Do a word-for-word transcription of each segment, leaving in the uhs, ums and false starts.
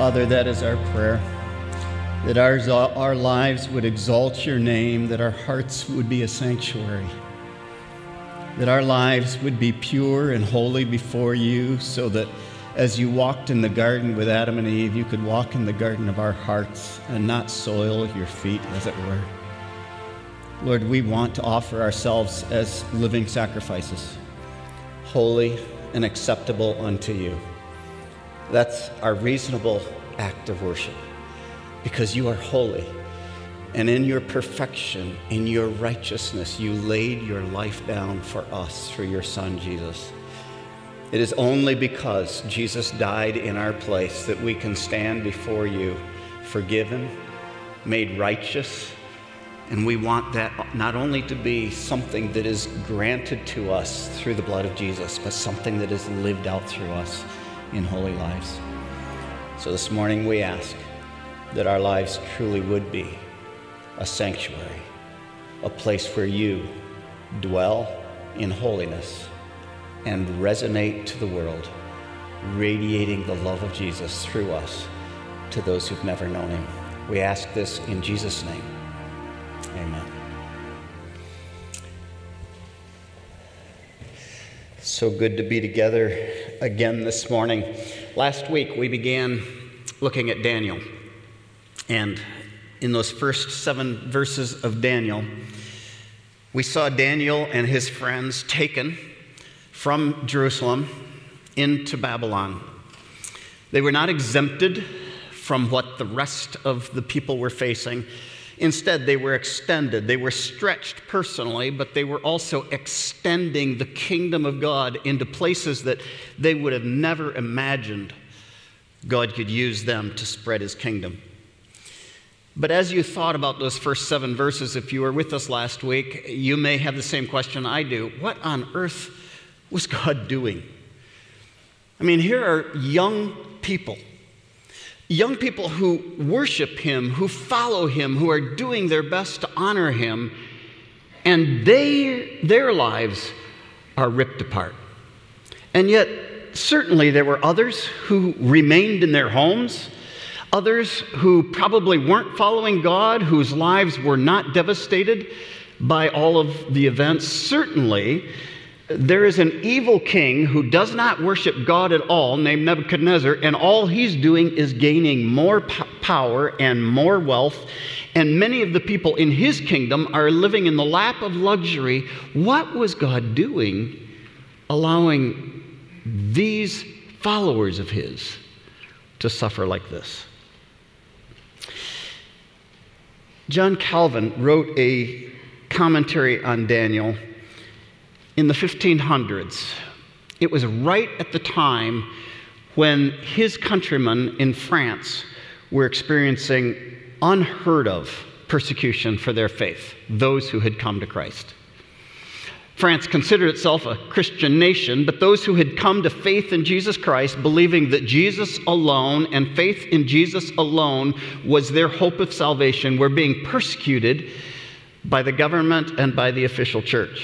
Father, that is our prayer, that ours, our lives would exalt your name, that our hearts would be a sanctuary, that our lives would be pure and holy before you, so that as you walked in the garden with Adam and Eve, you could walk in the garden of our hearts and not soil your feet, as it were. Lord, we want to offer ourselves as living sacrifices, holy and acceptable unto you. That's our reasonable act of worship, because you are holy, and in your perfection, in your righteousness, you laid your life down for us through your Son, Jesus. It is only because Jesus died in our place that we can stand before you forgiven, made righteous, and we want that not only to be something that is granted to us through the blood of Jesus, but something that is lived out through us in holy lives. So this morning we ask that our lives truly would be a sanctuary, a place where you dwell in holiness and resonate to the world, radiating the love of Jesus through us to those who've never known him. We ask this in Jesus' name. Amen. So good to be together again this morning. Last week we began looking at Daniel. And in those first seven verses of Daniel, we saw Daniel and his friends taken from Jerusalem into Babylon. They were not exempted from what the rest of the people were facing. Instead, they were extended. They were stretched personally, but they were also extending the kingdom of God into places that they would have never imagined God could use them to spread his kingdom. But as you thought about those first seven verses, if you were with us last week, you may have the same question I do. What on earth was God doing? I mean, here are young people. Young people who worship him, who follow him, who are doing their best to honor him, and they, their lives are ripped apart. And yet, certainly there were others who remained in their homes, others who probably weren't following God, whose lives were not devastated by all of the events. Certainly, there is an evil king who does not worship God at all, named Nebuchadnezzar, and all he's doing is gaining more p- power and more wealth, and many of the people in his kingdom are living in the lap of luxury. What was God doing, allowing these followers of his to suffer like this? John Calvin wrote a commentary on Daniel in the fifteen hundreds. It was right at the time when his countrymen in France were experiencing unheard of persecution for their faith, those who had come to Christ. France considered itself a Christian nation, but those who had come to faith in Jesus Christ, believing that Jesus alone and faith in Jesus alone was their hope of salvation, were being persecuted by the government and by the official church.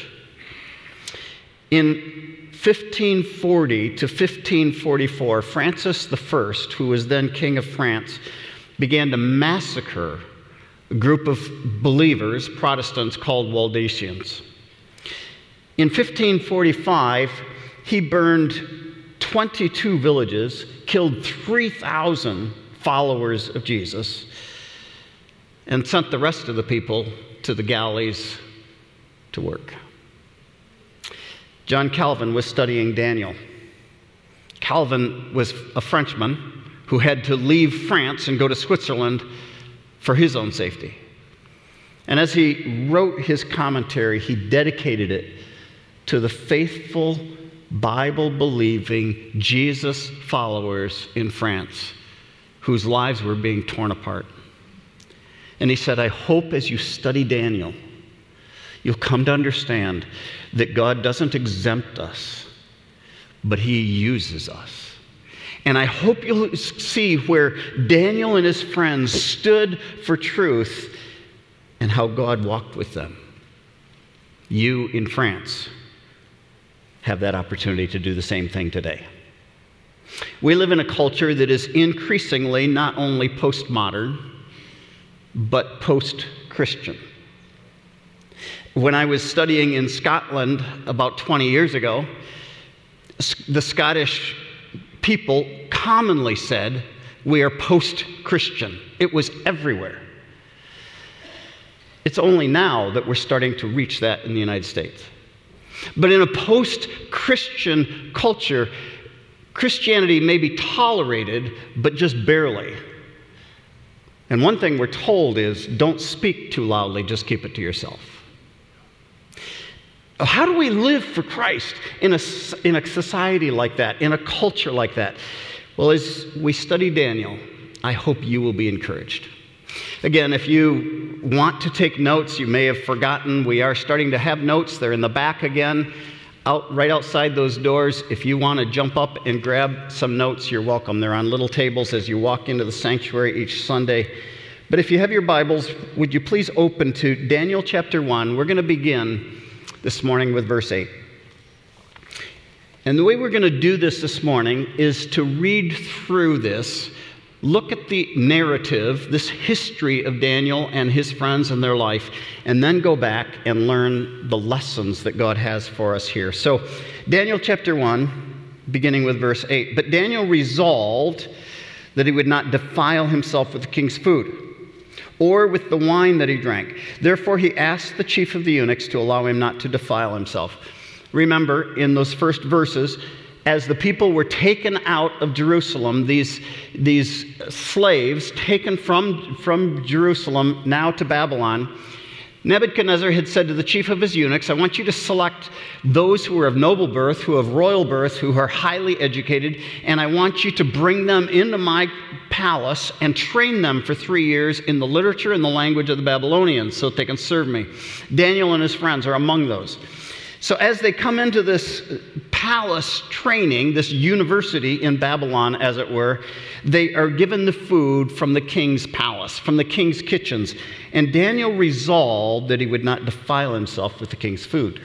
In fifteen forty to fifteen forty-four, Francis the First, who was then king of France, began to massacre a group of believers, Protestants, called Waldensians. In fifteen forty-five, he burned twenty-two villages, killed three thousand followers of Jesus, and sent the rest of the people to the galleys to work. John Calvin was studying Daniel. Calvin was a Frenchman who had to leave France and go to Switzerland for his own safety. And as he wrote his commentary, he dedicated it to the faithful, Bible-believing Jesus followers in France whose lives were being torn apart. And he said, I hope as you study Daniel, you'll come to understand that God doesn't exempt us, but he uses us. And I hope you'll see where Daniel and his friends stood for truth and how God walked with them. You in France have that opportunity to do the same thing today. We live in a culture that is increasingly not only postmodern, but post-Christian. When I was studying in Scotland about twenty years ago, the Scottish people commonly said, we are post-Christian. It was everywhere. It's only now that we're starting to reach that in the United States. But in a post-Christian culture, Christianity may be tolerated, but just barely. And one thing we're told is, don't speak too loudly, just keep it to yourself. How do we live for Christ in a, in a society like that, in a culture like that? Well, as we study Daniel, I hope you will be encouraged. Again, if you want to take notes, you may have forgotten, we are starting to have notes. They're in the back again, out right outside those doors. If you want to jump up and grab some notes, you're welcome. They're on little tables as you walk into the sanctuary each Sunday. But if you have your Bibles, would you please open to Daniel chapter one. We're going to begin this morning with verse eight. And the way we're going to do this this morning is to read through this, look at the narrative, this history of Daniel and his friends and their life, and then go back and learn the lessons that God has for us here. So, Daniel chapter one, beginning with verse eight. But Daniel resolved that he would not defile himself with the king's food, or with the wine that he drank. Therefore he asked the chief of the eunuchs to allow him not to defile himself. Remember, in those first verses, as the people were taken out of Jerusalem, these, these slaves taken from, from Jerusalem now to Babylon, Nebuchadnezzar had said to the chief of his eunuchs, I want you to select those who are of noble birth, who have royal birth, who are highly educated, and I want you to bring them into my palace and train them for three years in the literature and the language of the Babylonians so that they can serve me. Daniel and his friends are among those. So as they come into this palace training, this university in Babylon, as it were, they are given the food from the king's palace, from the king's kitchens. And Daniel resolved that he would not defile himself with the king's food.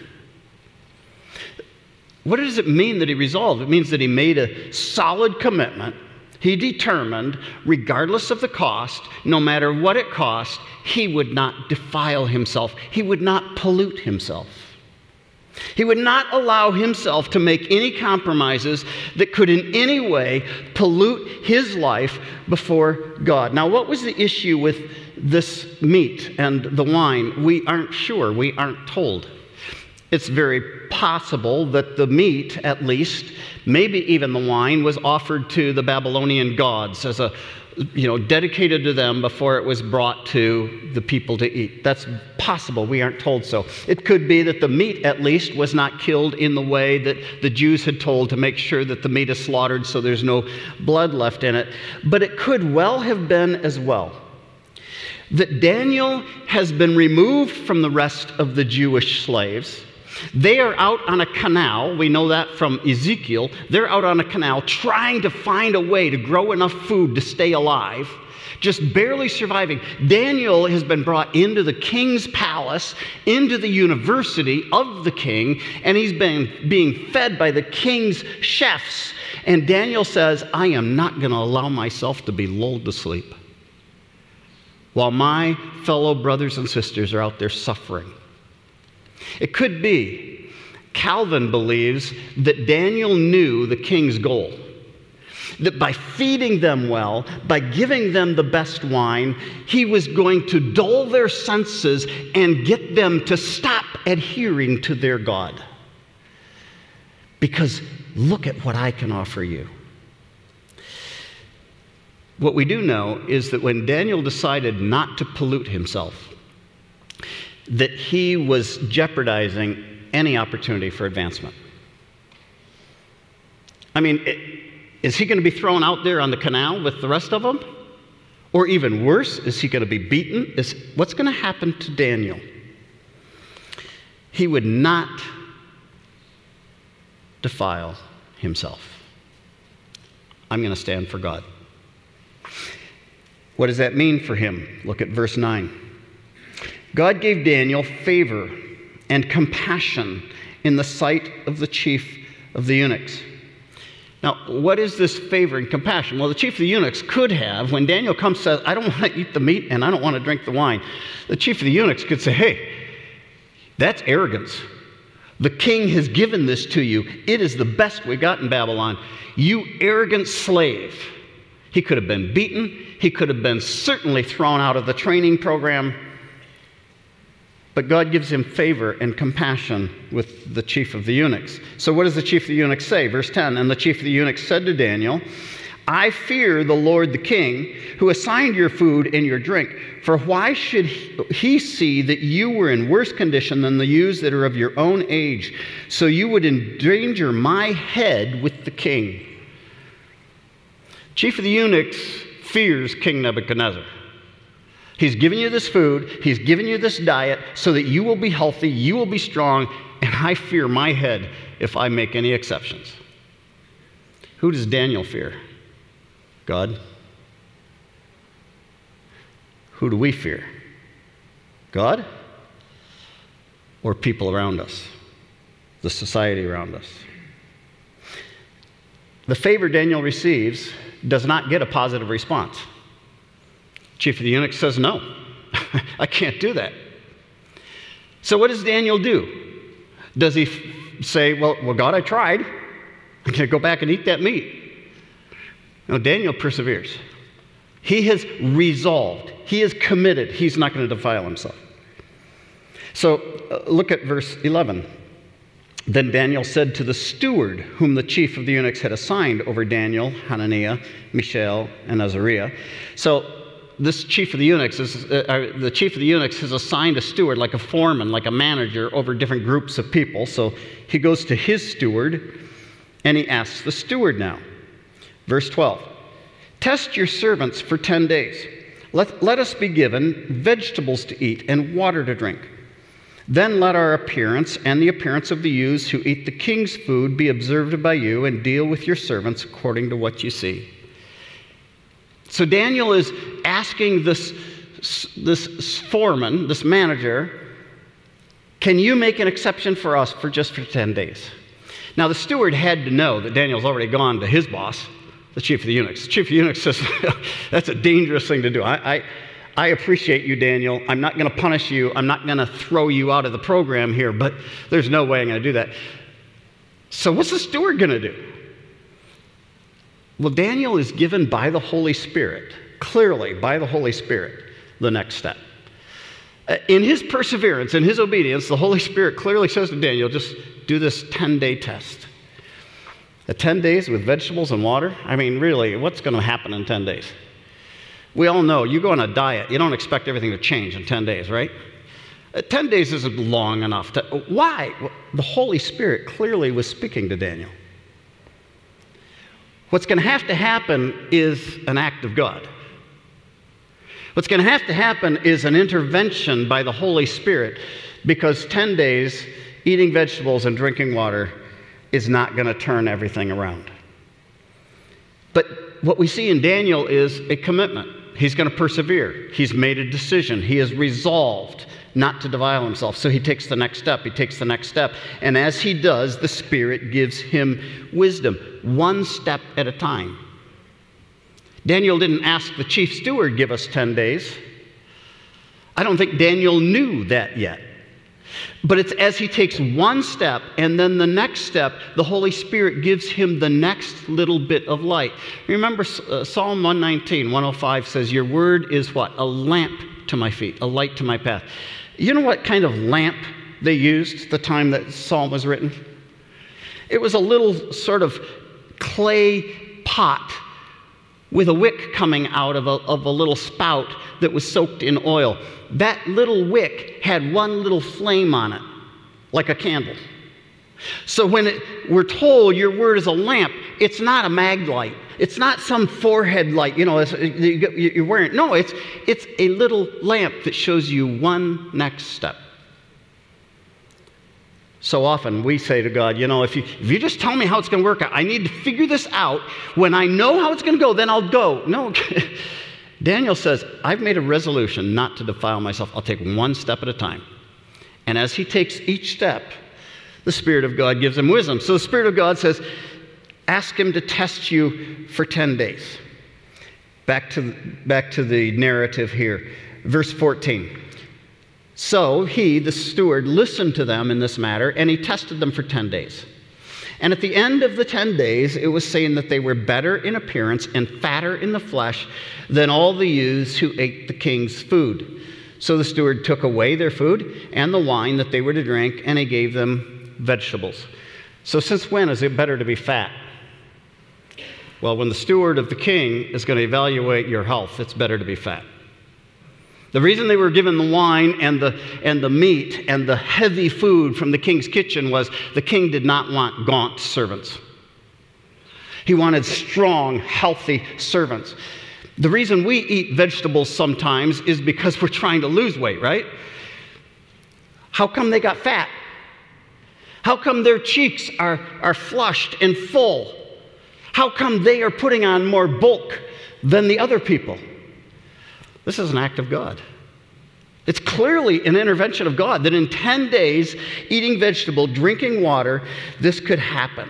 What does it mean that he resolved? It means that he made a solid commitment. He determined, regardless of the cost, no matter what it cost, he would not defile himself. He would not pollute himself. He would not allow himself to make any compromises that could in any way pollute his life before God. Now, what was the issue with this meat and the wine? We aren't sure. We aren't told. It's very possible that the meat, at least, maybe even the wine, was offered to the Babylonian gods as a, you know, dedicated to them before it was brought to the people to eat. That's possible. We aren't told so. It could be that the meat, at least, was not killed in the way that the Jews had told to make sure that the meat is slaughtered so there's no blood left in it. But it could well have been as well that Daniel has been removed from the rest of the Jewish slaves. They are out on a canal. We know that from Ezekiel. They're out on a canal trying to find a way to grow enough food to stay alive, just barely surviving. Daniel has been brought into the king's palace, into the university of the king, and he's been being fed by the king's chefs. And Daniel says, I am not going to allow myself to be lulled to sleep while my fellow brothers and sisters are out there suffering. It could be, Calvin believes, that Daniel knew the king's goal. That by feeding them well, by giving them the best wine, he was going to dull their senses and get them to stop adhering to their God. Because look at what I can offer you. What we do know is that when Daniel decided not to pollute himself, that he was jeopardizing any opportunity for advancement. I mean, it, is he going to be thrown out there on the canal with the rest of them? Or even worse, is he going to be beaten? Is, what's going to happen to Daniel? He would not defile himself. I'm going to stand for God. What does that mean for him? Look at verse nine. God gave Daniel favor and compassion in the sight of the chief of the eunuchs. Now, what is this favor and compassion? Well, the chief of the eunuchs could have, when Daniel comes and says, I don't want to eat the meat and I don't want to drink the wine, the chief of the eunuchs could say, hey, that's arrogance. The king has given this to you. It is the best we got in Babylon. You arrogant slave. He could have been beaten. He could have been certainly thrown out of the training program. But God gives him favor and compassion with the chief of the eunuchs. So what does the chief of the eunuchs say? Verse ten, and the chief of the eunuchs said to Daniel, I fear the Lord the king, who assigned your food and your drink. For why should he see that you were in worse condition than the youths that are of your own age, so you would endanger my head with the king? Chief of the eunuchs fears King Nebuchadnezzar. He's given you this food, he's given you this diet so that you will be healthy, you will be strong, and I fear my head if I make any exceptions. Who does Daniel fear? God. Who do we fear? God or people around us, the society around us? The favor Daniel receives does not get a positive response. Chief of the eunuchs says, no, I can't do that. So what does Daniel do? Does he f- say, well, well, God, I tried. I'm going to go back and eat that meat? No, Daniel perseveres. He has resolved. He is committed. He's not going to defile himself. So uh, look at verse eleven. Then Daniel said to the steward, whom the chief of the eunuchs had assigned over Daniel, Hananiah, Mishael, and Azariah. So this chief of the eunuchs, is, uh, uh, the chief of the eunuchs has assigned a steward, like a foreman, like a manager, over different groups of people. So he goes to his steward, and he asks the steward now. Verse twelve, test your servants for ten days. Let, let us be given vegetables to eat and water to drink. Then let our appearance and the appearance of the youths who eat the king's food be observed by you, and deal with your servants according to what you see. So Daniel is asking this, this foreman, this manager, can you make an exception for us for just for ten days? Now the steward had to know that Daniel's already gone to his boss, the chief of the eunuchs. The chief of the eunuchs says, that's a dangerous thing to do. I, I, I appreciate you, Daniel. I'm not going to punish you. I'm not going to throw you out of the program here, but there's no way I'm going to do that. So what's the steward going to do? Well, Daniel is given by the Holy Spirit, clearly by the Holy Spirit, the next step. In his perseverance, in his obedience, the Holy Spirit clearly says to Daniel, just do this ten-day test. At ten days with vegetables and water? I mean, really, what's going to happen in ten days? We all know, you go on a diet, you don't expect everything to change in ten days, right? Uh, ten days isn't long enough. To, why? Well, the Holy Spirit clearly was speaking to Daniel. What's going to have to happen is an act of God. What's going to have to happen is an intervention by the Holy Spirit, because ten days eating vegetables and drinking water is not going to turn everything around. But what we see in Daniel is a commitment. He's going to persevere. He's made a decision. He is resolved not to defile himself. So he takes the next step. He takes the next step. And as he does, the Spirit gives him wisdom, one step at a time. Daniel didn't ask the chief steward, give us ten days. I don't think Daniel knew that yet. But it's as he takes one step and then the next step, the Holy Spirit gives him the next little bit of light. Remember uh, Psalm one nineteen, one oh five says, your word is what? A lamp to my feet, a light to my path. You know what kind of lamp they used the time that Psalm was written? It was a little sort of clay pot with a wick coming out of a, of a little spout that was soaked in oil. That little wick had one little flame on it, like a candle. So when it, we're told your word is a lamp, it's not a mag light. It's not some forehead light, you know, it's, you're wearing. No, it's, it's a little lamp that shows you one next step. So often we say to God, you know, if you, if you just tell me how it's going to work out, I need to figure this out. When I know how it's going to go, then I'll go. No, Daniel says, I've made a resolution not to defile myself. I'll take one step at a time. And as he takes each step, the Spirit of God gives him wisdom. So the Spirit of God says, ask him to test you for ten days. Back to, back to the narrative here. Verse fourteen. So he, the steward, listened to them in this matter, and he tested them for ten days. And at the end of the ten days, it was saying that they were better in appearance and fatter in the flesh than all the youths who ate the king's food. So the steward took away their food and the wine that they were to drink, and he gave them vegetables. So since when is it better to be fat? Well, when the steward of the king is going to evaluate your health, it's better to be fat. The reason they were given the wine and the, and the meat and the heavy food from the king's kitchen was the king did not want gaunt servants. He wanted strong, healthy servants. The reason we eat vegetables sometimes is because we're trying to lose weight, right? How come they got fat? How come their cheeks are, are flushed and full? How come they are putting on more bulk than the other people? This is an act of God. It's clearly an intervention of God that in ten days, eating vegetable, drinking water, this could happen.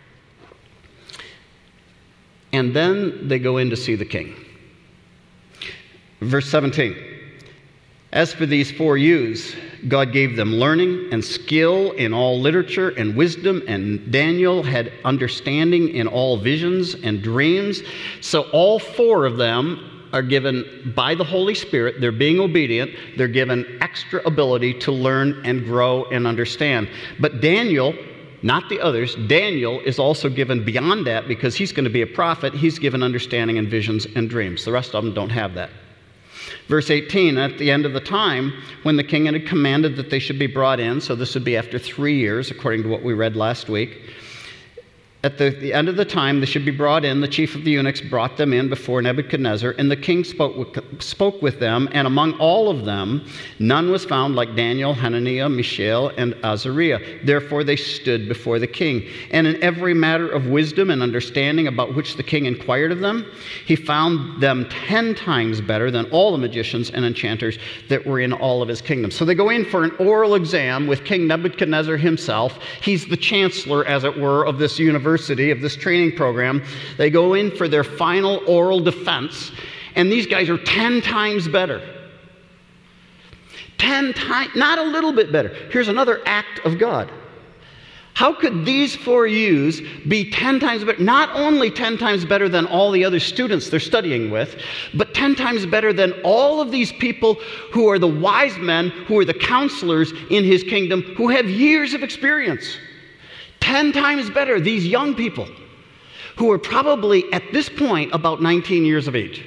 And then they go in to see the king. Verse seventeen. As for these four youths, God gave them learning and skill in all literature and wisdom, and Daniel had understanding in all visions and dreams. So all four of them are given by the Holy Spirit. They're being obedient. They're given extra ability to learn and grow and understand. But Daniel, not the others, Daniel is also given beyond that because he's going to be a prophet. He's given understanding and visions and dreams. The rest of them don't have that. Verse eighteen, at the end of the time, when the king had commanded that they should be brought in, so this would be after three years, according to what we read last week, at the, the end of the time, they should be brought in. The chief of the eunuchs brought them in before Nebuchadnezzar, and the king spoke with, spoke with them, and among all of them, none was found like Daniel, Hananiah, Mishael, and Azariah. Therefore they stood before the king. And in every matter of wisdom and understanding about which the king inquired of them, he found them ten times better than all the magicians and enchanters that were in all of his kingdom. So they go in for an oral exam with King Nebuchadnezzar himself. He's the chancellor, as it were, of this university. Of this training program. They go in for their final oral defense, and these guys are ten times better. Ten times, not a little bit better. Here's another act of God. How could these four youths be ten times better? Not only ten times better than all the other students they're studying with, but ten times better than all of these people who are the wise men, who are the counselors in his kingdom, who have years of experience. Ten times better, these young people who are probably at this point about nineteen years of age.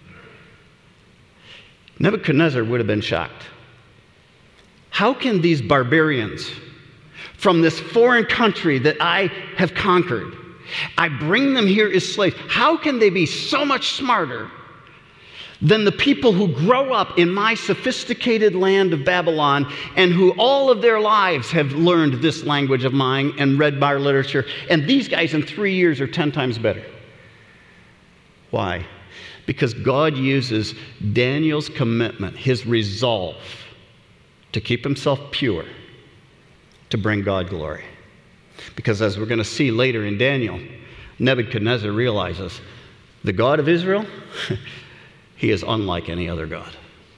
Nebuchadnezzar would have been shocked. How can these barbarians from this foreign country that I have conquered, I bring them here as slaves, how can they be so much smarter than the people who grow up in my sophisticated land of Babylon and who all of their lives have learned this language of mine and read my literature? And these guys in three years are ten times better. Why? Because God uses Daniel's commitment, his resolve to keep himself pure, to bring God glory. Because as we're going to see later in Daniel, Nebuchadnezzar realizes the God of Israel, he is unlike any other God.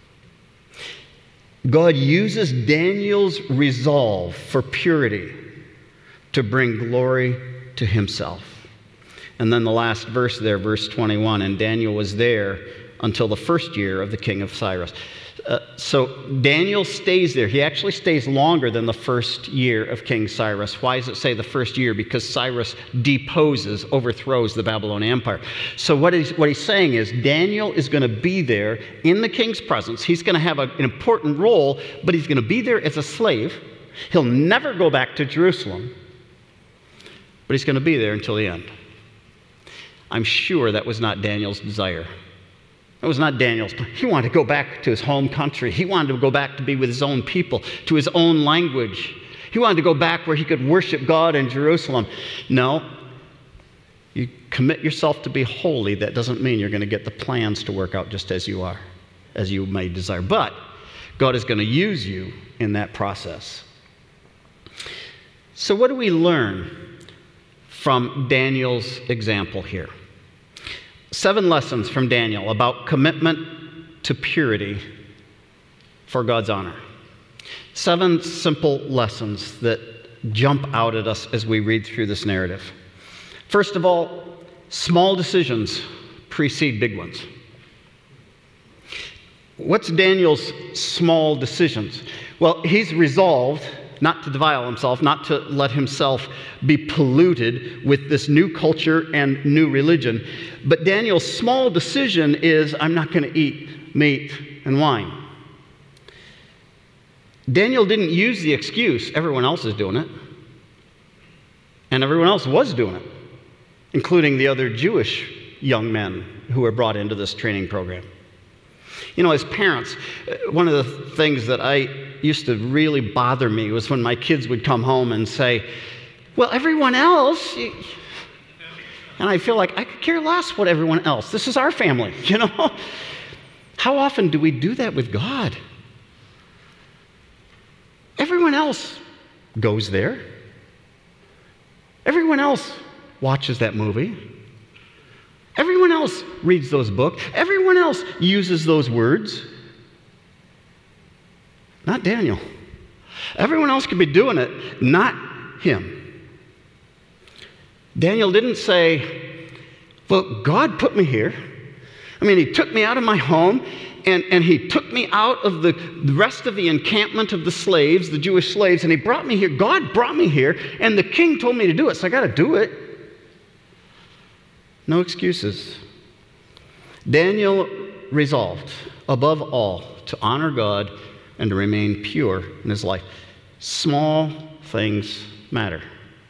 God uses Daniel's resolve for purity to bring glory to himself. And then the last verse there, verse twenty-one, and Daniel was there until the first year of the king of Cyrus. Uh, so Daniel stays there. He actually stays longer than the first year of King Cyrus. Why does it say the first year? Because Cyrus deposes, overthrows the Babylonian Empire. So what he's, what he's saying is Daniel is going to be there in the king's presence. He's going to have a, an important role, but he's going to be there as a slave. He'll never go back to Jerusalem, but he's going to be there until the end. I'm sure that was not Daniel's desire. It was not Daniel's. He wanted to go back to his home country. He wanted to go back to be with his own people, to his own language. He wanted to go back where he could worship God in Jerusalem. No. You commit yourself to be holy. That doesn't mean you're going to get the plans to work out just as you are, as you may desire. But God is going to use you in that process. So what do we learn from Daniel's example here. Seven lessons from Daniel about commitment to purity for God's honor. Seven simple lessons that jump out at us as we read through this narrative. First of all, small decisions precede big ones. What's Daniel's small decisions? Well, he's resolved not to defile himself, not to let himself be polluted with this new culture and new religion. But Daniel's small decision is, I'm not going to eat meat and wine. Daniel didn't use the excuse, everyone else is doing it. And everyone else was doing it, including the other Jewish young men who were brought into this training program. You know, as parents, one of the things that I used to really bother me was when my kids would come home and say, well, everyone else, and I feel like I could care less what everyone else. This is our family, you know? How often do we do that with God? Everyone else goes there. Everyone else watches that movie. Everyone else reads those books. Everyone else uses those words. Not Daniel. Everyone else could be doing it, not him. Daniel didn't say, well, God put me here. I mean, he took me out of my home, and, and he took me out of the, the rest of the encampment of the slaves, the Jewish slaves, and he brought me here. God brought me here, and the king told me to do it, so I got to do it. No excuses. Daniel resolved, above all, to honor God and to remain pure in his life. Small things matter.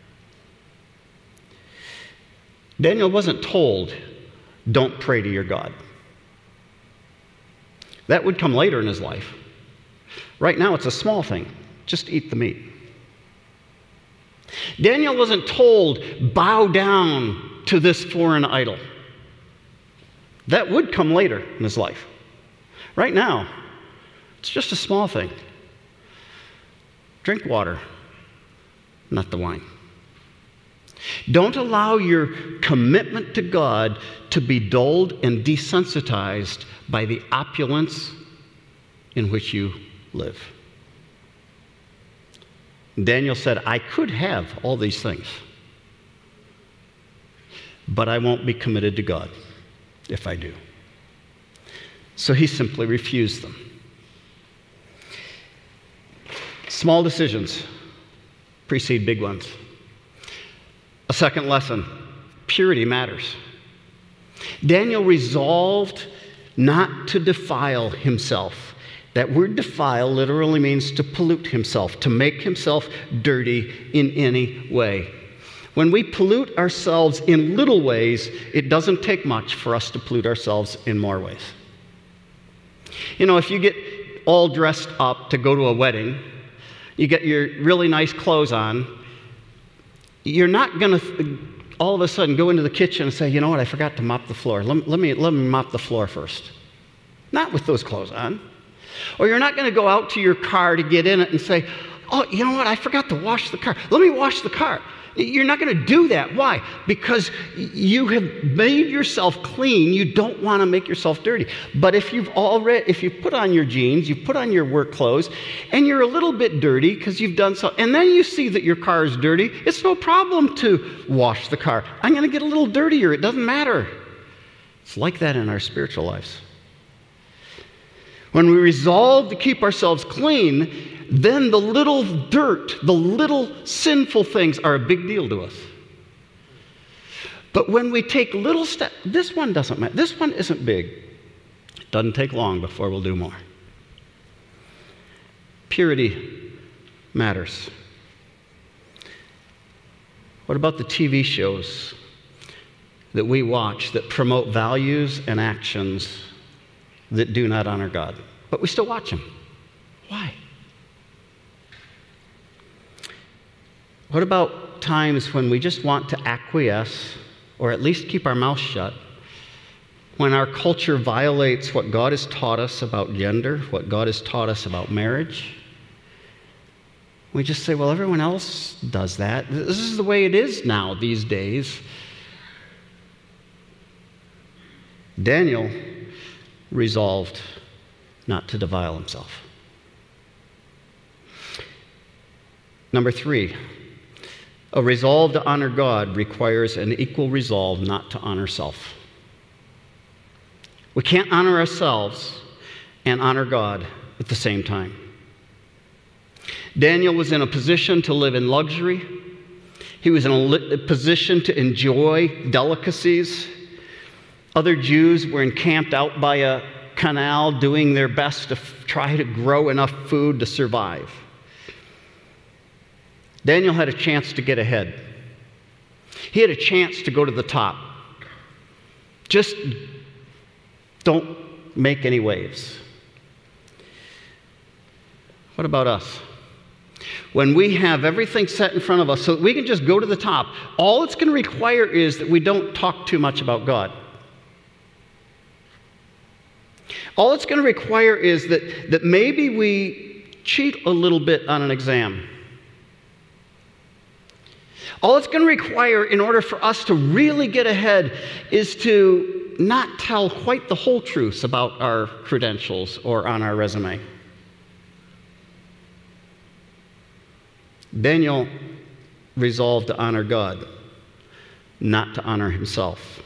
Daniel wasn't told, don't pray to your God. That would come later in his life. Right now, it's a small thing. Just eat the meat. Daniel wasn't told, bow down to this foreign idol. That would come later in his life. Right now, it's just a small thing. Drink water, not the wine. Don't allow your commitment to God to be dulled and desensitized by the opulence in which you live. Daniel said, I could have all these things, but I won't be committed to God if I do. So he simply refused them. Small decisions precede big ones. A second lesson, purity matters. Daniel resolved not to defile himself. That word defile literally means to pollute himself, to make himself dirty in any way. When we pollute ourselves in little ways, it doesn't take much for us to pollute ourselves in more ways. You know, if you get all dressed up to go to a wedding, you get your really nice clothes on, you're not going to all of a sudden go into the kitchen and say, you know what, I forgot to mop the floor. Let, let, me, let me mop the floor first. Not with those clothes on. Or you're not going to go out to your car to get in it and say, oh, you know what, I forgot to wash the car. Let me wash the car. You're not going to do that. Why? Because you have made yourself clean. You don't want to make yourself dirty. But if you've already, if you put on your jeans, you put on your work clothes, and you're a little bit dirty because you've done so, and then you see that your car is dirty, it's no problem to wash the car. I'm going to get a little dirtier. It doesn't matter. It's like that in our spiritual lives. When we resolve to keep ourselves clean, then the little dirt, the little sinful things are a big deal to us. But when we take little steps, this one doesn't matter. This one isn't big. It doesn't take long before we'll do more. Purity matters. What about the T V shows that we watch that promote values and actions that do not honor God? But we still watch them. Why? What about times when we just want to acquiesce, or at least keep our mouth shut, when our culture violates what God has taught us about gender, what God has taught us about marriage? We just say, well, everyone else does that. This is the way it is now these days. Daniel resolved not to defile himself. Number three, a resolve to honor God requires an equal resolve not to honor self. We can't honor ourselves and honor God at the same time. Daniel was in a position to live in luxury. He was in a position to enjoy delicacies. Other Jews were encamped out by a canal doing their best to f- try to grow enough food to survive. Daniel had a chance to get ahead. He had a chance to go to the top. Just don't make any waves. What about us? When we have everything set in front of us so that we can just go to the top, all it's going to require is that we don't talk too much about God. All it's going to require is that, that maybe we cheat a little bit on an exam. All it's going to require in order for us to really get ahead is to not tell quite the whole truth about our credentials or on our resume. Daniel resolved to honor God, not to honor himself.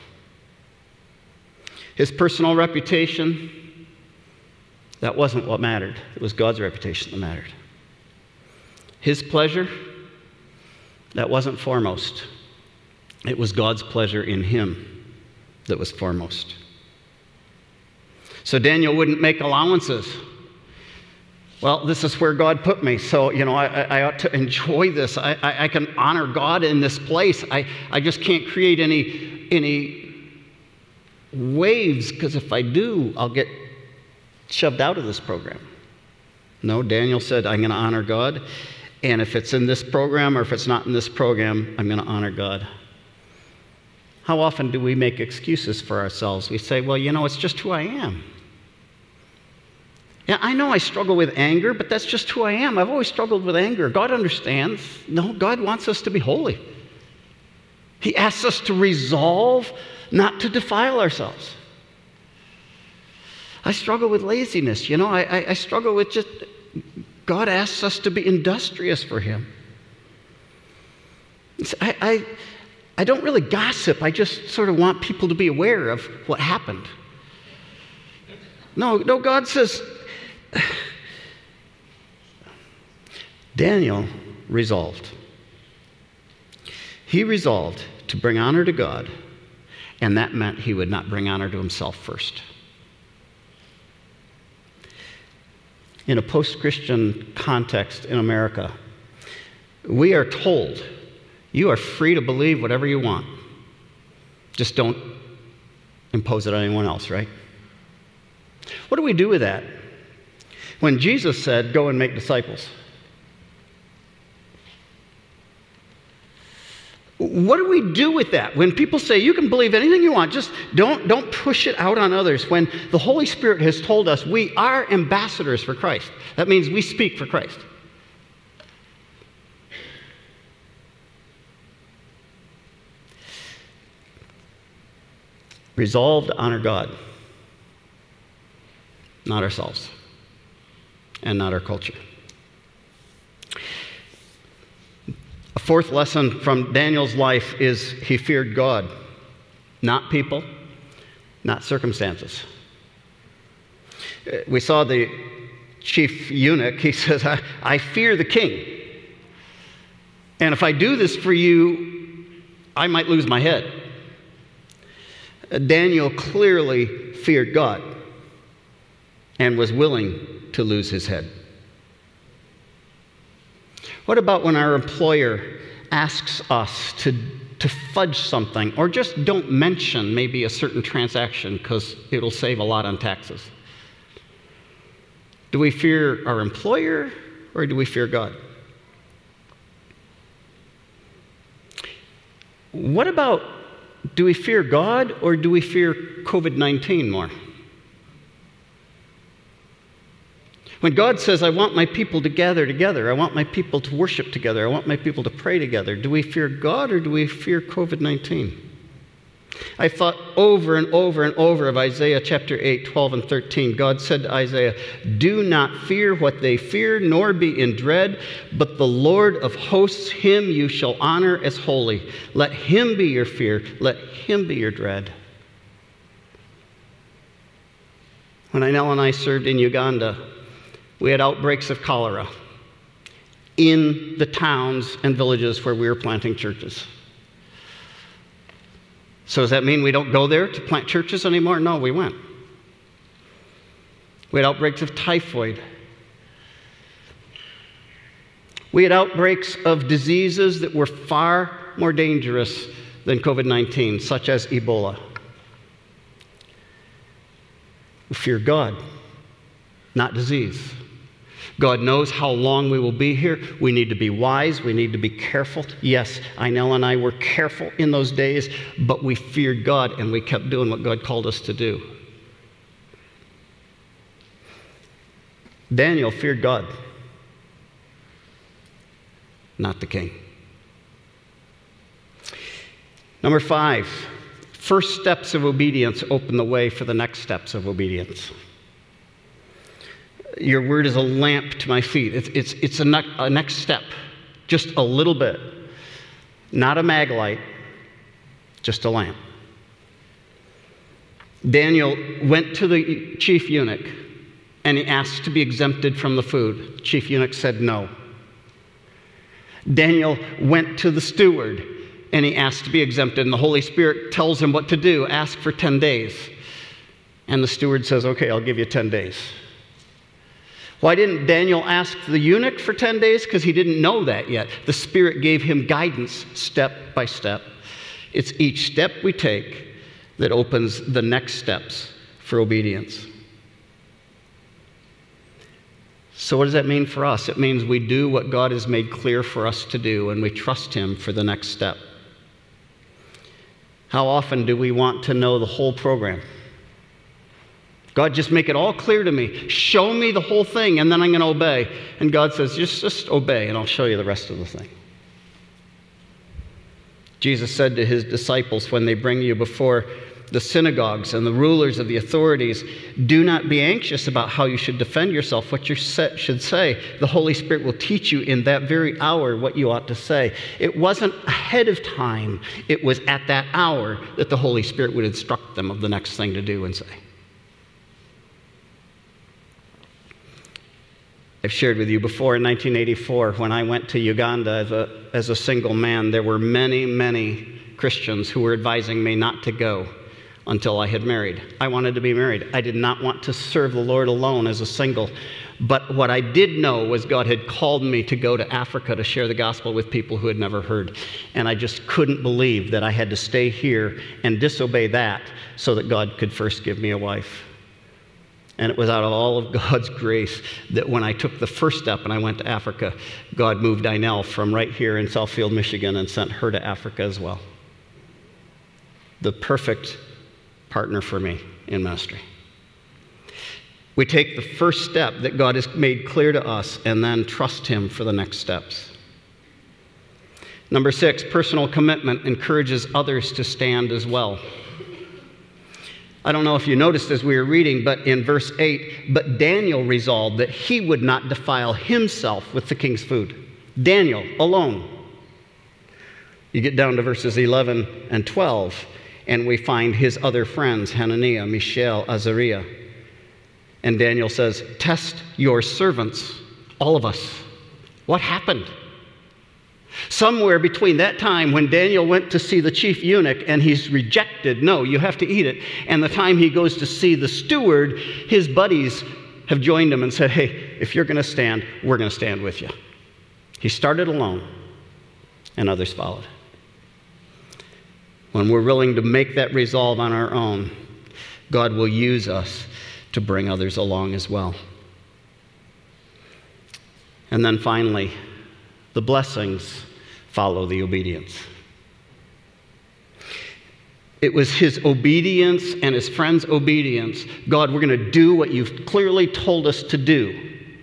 His personal reputation, that wasn't what mattered. It was God's reputation that mattered. His pleasure, that wasn't foremost. It was God's pleasure in him that was foremost. So Daniel wouldn't make allowances. Well, this is where God put me, so, you know, I, I ought to enjoy this. I, I, I can honor God in this place. I, I just can't create any, any waves, because if I do, I'll get shoved out of this program. No, Daniel said, I'm going to honor God, and if it's in this program or if it's not in this program, I'm going to honor God. How often do we make excuses for ourselves? We say, well, you know, it's just who I am. Yeah, I know I struggle with anger, but that's just who I am. I've always struggled with anger. God understands. No, God wants us to be holy. He asks us to resolve not to defile ourselves. I struggle with laziness. You know, I, I, I struggle with just, God asks us to be industrious for Him. I, I, I don't really gossip. I just sort of want people to be aware of what happened. No, no, God says, Daniel resolved. He resolved to bring honor to God, and that meant he would not bring honor to himself first. In a post-Christian context in America, we are told, you are free to believe whatever you want. Just don't impose it on anyone else, right? What do we do with that? When Jesus said, go and make disciples. What do we do with that? When people say, you can believe anything you want, just don't, don't push it out on others. When the Holy Spirit has told us we are ambassadors for Christ. That means we speak for Christ. Resolve to honor God, not ourselves, and not our culture. A fourth lesson from Daniel's life is he feared God, not people, not circumstances. We saw the chief eunuch. He says, I, I fear the king. And if I do this for you, I might lose my head. Daniel clearly feared God and was willing to lose his head. What about when our employer asks us to, to fudge something or just don't mention maybe a certain transaction because it'll save a lot on taxes? Do we fear our employer or do we fear God? What about, do we fear God or do we fear covid nineteen more? When God says, I want my people to gather together, I want my people to worship together, I want my people to pray together, do we fear God or do we fear covid nineteen? I thought over and over and over of Isaiah chapter eight, twelve, and thirteen. God said to Isaiah, do not fear what they fear, nor be in dread, but the Lord of hosts, him you shall honor as holy. Let him be your fear, let him be your dread. When Ainel and I served in Uganda, we had outbreaks of cholera in the towns and villages where we were planting churches. So does that mean we don't go there to plant churches anymore? No, we went. We had outbreaks of typhoid. We had outbreaks of diseases that were far more dangerous than covid nineteen, such as Ebola. We fear God, not disease. God knows how long we will be here. We need to be wise. We need to be careful. Yes, Ainel and I were careful in those days, but we feared God and we kept doing what God called us to do. Daniel feared God, not the king. Number five, first steps of obedience open the way for the next steps of obedience. Your word is a lamp to my feet. It's, it's, it's a, ne- a next step, just a little bit. Not a mag light, just a lamp. Daniel went to the chief eunuch and he asked to be exempted from the food. The chief eunuch said no. Daniel went to the steward and he asked to be exempted, and the Holy Spirit tells him what to do. Ask for ten days. And the steward says, okay, I'll give you ten days. Why didn't Daniel ask the eunuch for ten days? Because he didn't know that yet. The Spirit gave him guidance step by step. It's each step we take that opens the next steps for obedience. So what does that mean for us? It means we do what God has made clear for us to do, and we trust him for the next step. How often do we want to know the whole program? God, just make it all clear to me. Show me the whole thing, and then I'm going to obey. And God says, just, just obey, and I'll show you the rest of the thing. Jesus said to his disciples when they bring you before the synagogues and the rulers of the authorities, do not be anxious about how you should defend yourself, what you should say. The Holy Spirit will teach you in that very hour what you ought to say. It wasn't ahead of time. It was at that hour that the Holy Spirit would instruct them of the next thing to do and say. I've shared with you before, in nineteen eighty-four, when I went to Uganda as a, as a single man, there were many, many Christians who were advising me not to go until I had married. I wanted to be married. I did not want to serve the Lord alone as a single. But what I did know was God had called me to go to Africa to share the gospel with people who had never heard. And I just couldn't believe that I had to stay here and disobey that so that God could first give me a wife. And it was out of all of God's grace that when I took the first step and I went to Africa, God moved Ainel from right here in Southfield, Michigan, and sent her to Africa as well. The perfect partner for me in ministry. We take the first step that God has made clear to us and then trust him for the next steps. Number six, personal commitment encourages others to stand as well. I don't know if you noticed as we were reading, but in verse eight, but Daniel resolved that he would not defile himself with the king's food. Daniel alone. You get down to verses eleven and twelve, and we find his other friends, Hananiah, Mishael, Azariah. And Daniel says, test your servants, all of us. What happened? Somewhere between that time when Daniel went to see the chief eunuch and he's rejected, no, you have to eat it, and the time he goes to see the steward, his buddies have joined him and said, hey, if you're going to stand, we're going to stand with you. He started alone, and others followed. When we're willing to make that resolve on our own, God will use us to bring others along as well. And then finally, the blessings follow the obedience. It was his obedience and his friends' obedience. God, we're going to do what you've clearly told us to do.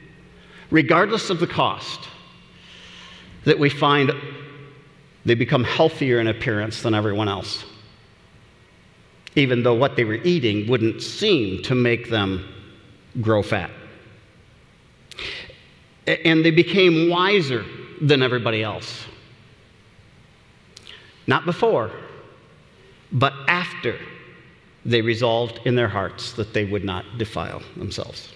regardless of the cost, that we find they become healthier in appearance than everyone else, even though what they were eating wouldn't seem to make them grow fat. And they became wiser than everybody else. Not before, but after they resolved in their hearts that they would not defile themselves.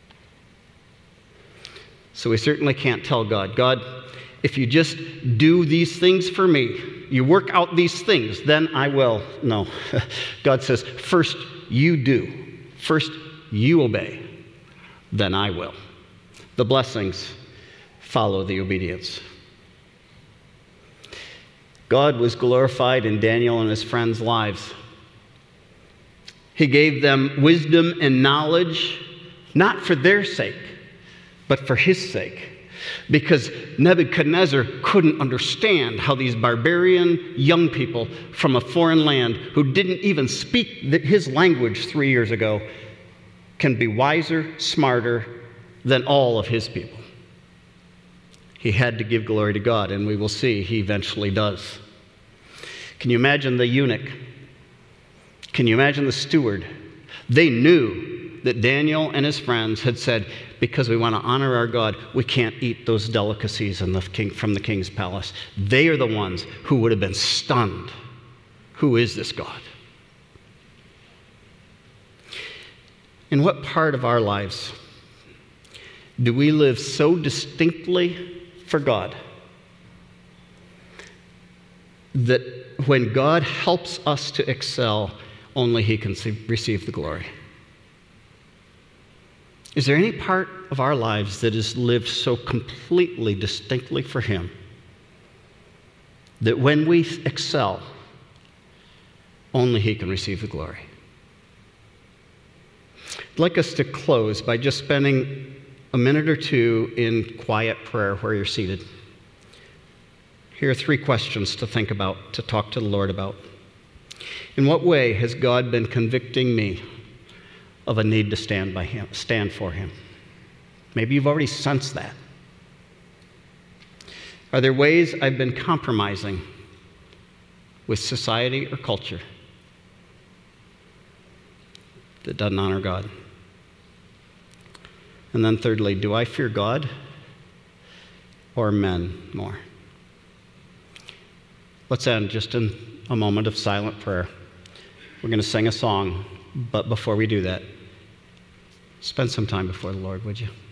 So we certainly can't tell God, God, if you just do these things for me, you work out these things, then I will. No. God says, first you do. First you obey. Then I will. The blessings follow the obedience. God was glorified in Daniel and his friends' lives. He gave them wisdom and knowledge, not for their sake, but for his sake. Because Nebuchadnezzar couldn't understand how these barbarian young people from a foreign land who didn't even speak his language three years ago can be wiser, smarter than all of his people. He had to give glory to God, and we will see he eventually does. Can you imagine the eunuch? Can you imagine the steward? They knew that Daniel and his friends had said, because we want to honor our God, we can't eat those delicacies in the king, from the king's palace. They are the ones who would have been stunned. Who is this God? In what part of our lives do we live so distinctly for God that when God helps us to excel, only he can see, receive the glory? Is there any part of our lives that is lived so completely distinctly for him that when we excel, only he can receive the glory? I'd like us to close by just spending a minute or two in quiet prayer where you're seated. Here are three questions to think about, to talk to the Lord about. In what way has God been convicting me of a need to stand by him, stand for him? Maybe you've already sensed that. Are there ways I've been compromising with society or culture that doesn't honor God? And then thirdly, do I fear God or men more? Let's end just in a moment of silent prayer. We're going to sing a song, but before we do that, spend some time before the Lord, would you?